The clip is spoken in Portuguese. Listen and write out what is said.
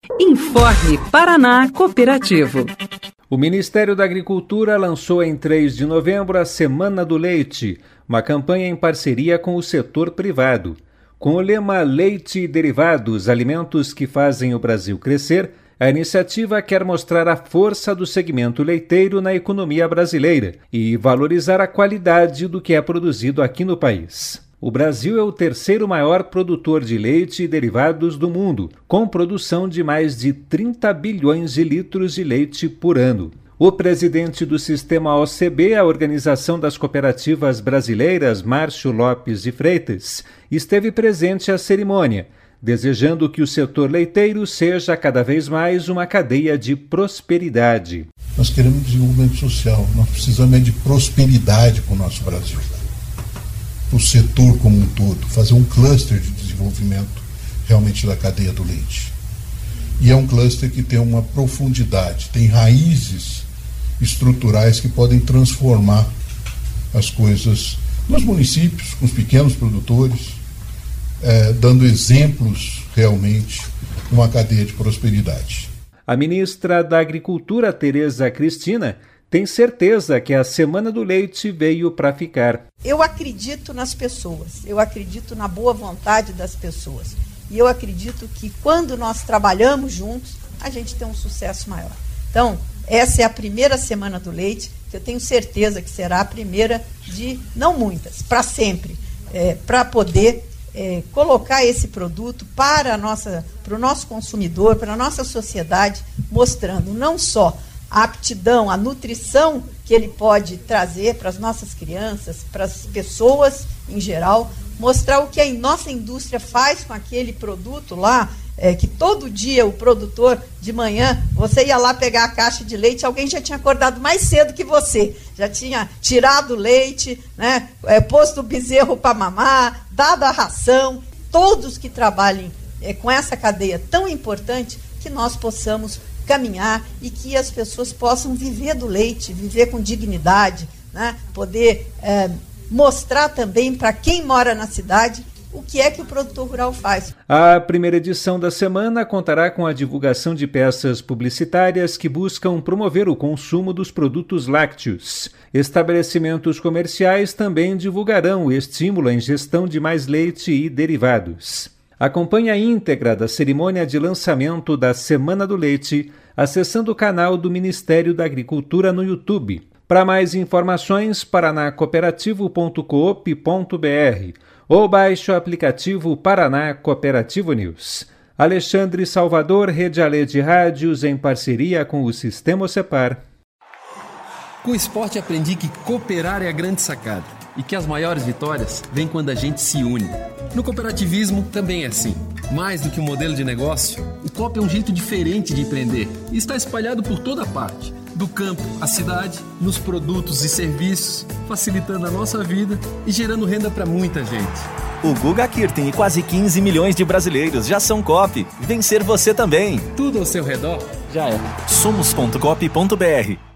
Informe Paraná Cooperativo. O Ministério da Agricultura lançou em 3 de novembro a Semana do Leite, uma campanha em parceria com o setor privado. Com o lema Leite e Derivados, alimentos que fazem o Brasil crescer, a iniciativa quer mostrar a força do segmento leiteiro na economia brasileira e valorizar a qualidade do que é produzido aqui no país. O Brasil é o terceiro maior produtor de leite e derivados do mundo, com produção de mais de 30 bilhões de litros de leite por ano. O presidente do Sistema OCB, a Organização das Cooperativas Brasileiras, Márcio Lopes de Freitas, esteve presente à cerimônia, desejando que o setor leiteiro seja cada vez mais uma cadeia de prosperidade. Nós queremos desenvolvimento social, nós precisamos de prosperidade para o nosso Brasil, para o setor como um todo, fazer um cluster de desenvolvimento realmente da cadeia do leite. E é um cluster que tem uma profundidade, tem raízes estruturais que podem transformar as coisas nos municípios, com os pequenos produtores, dando exemplos realmente de uma cadeia de prosperidade. A ministra da Agricultura, Tereza Cristina, tem certeza que a Semana do Leite veio para ficar. Eu acredito nas pessoas, eu acredito na boa vontade das pessoas. E eu acredito que quando nós trabalhamos juntos, a gente tem um sucesso maior. Então, essa é a primeira Semana do Leite, que eu tenho certeza que será a primeira de, não muitas, para sempre, para poder colocar esse produto para o nosso consumidor, para a nossa sociedade, mostrando não só a aptidão, a nutrição que ele pode trazer para as nossas crianças, para as pessoas em geral, mostrar o que a nossa indústria faz com aquele produto lá, que todo dia o produtor, de manhã, você ia lá pegar a caixa de leite, alguém já tinha acordado mais cedo que você, já tinha tirado o leite, né, posto o bezerro para mamar, dado a ração, todos que trabalhem com essa cadeia tão importante, que nós possamos caminhar e que as pessoas possam viver do leite, viver com dignidade, né, poder mostrar também para quem mora na cidade o que é que o produtor rural faz. A primeira edição da semana contará com a divulgação de peças publicitárias que buscam promover o consumo dos produtos lácteos. Estabelecimentos comerciais também divulgarão o estímulo à ingestão de mais leite e derivados. Acompanhe a íntegra da cerimônia de lançamento da Semana do Leite acessando o canal do Ministério da Agricultura no YouTube. Para mais informações, paranacooperativo.coop.br ou baixe o aplicativo Paraná Cooperativo News. Alexandre Salvador, Rede Alê de Rádios, em parceria com o Sistema Cepar. Com o esporte aprendi que cooperar é a grande sacada e que as maiores vitórias vêm quando a gente se une. No cooperativismo também é assim. Mais do que um modelo de negócio, o COP é um jeito diferente de empreender e está espalhado por toda parte, do campo à cidade, nos produtos e serviços, facilitando a nossa vida e gerando renda para muita gente. O Guga Kirten e quase 15 milhões de brasileiros já são COP. Vencer você também. Tudo ao seu redor já é. Somos.coop.br